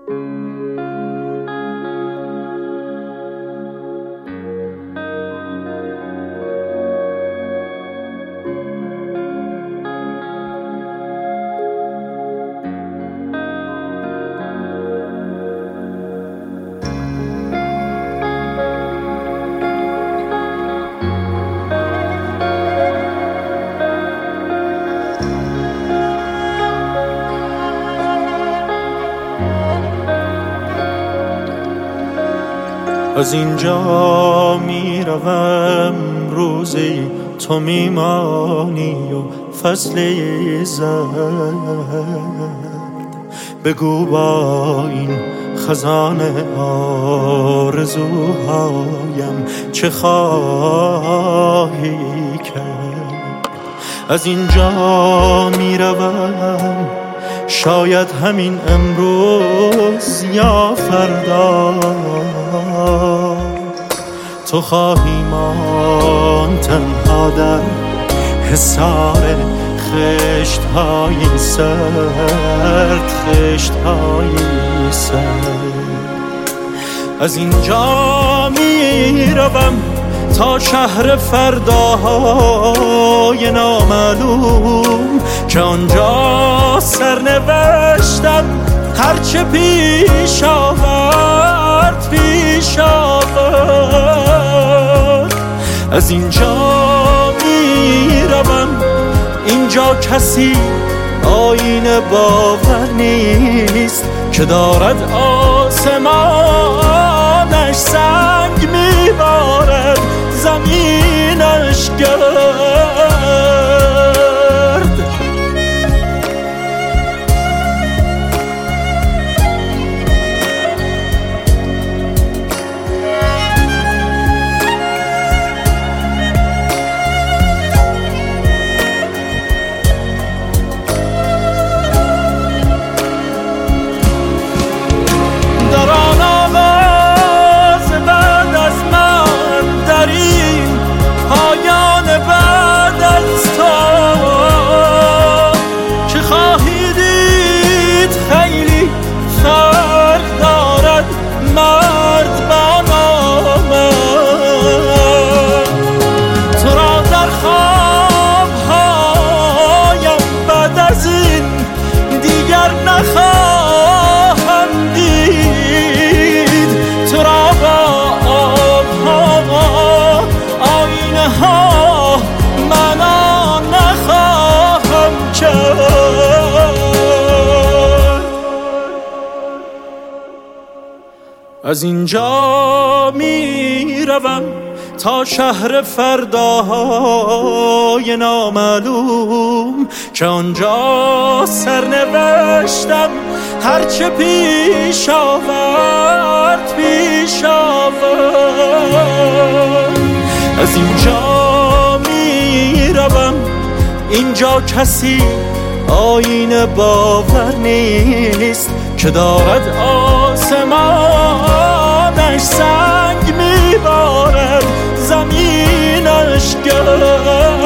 از اینجا میروم روزی تو میمانی و فصل زرد بگو با این خزانه آرزوهایم چه خواهی کرد. از اینجا میروم شاید همین امروز یا فردا تو خواهی ماند تنها در حصار خشت‌های سرد، خشت‌های سرد. از اینجا میروم تا شهر فرداهای نامعلوم که آنجا سرنوشتم هرچه پیش آورد پیش آورد. از اینجا میروم اینجا کسی آینه باور نیست که دارد آسمانش سنگ میبارد زمینش گرد. نخواهم دید تو را با آبها آینه ها منا نخواهم کرد. از اینجا میروم تا شهر فرداهای نامعلوم که آنجا سرنوشتم هرچه پیش آورد پیش آورد. از اینجا میروم اینجا کسی آینه باور نیست که دارد آسمانش سنگ میبارد زمینش گرد.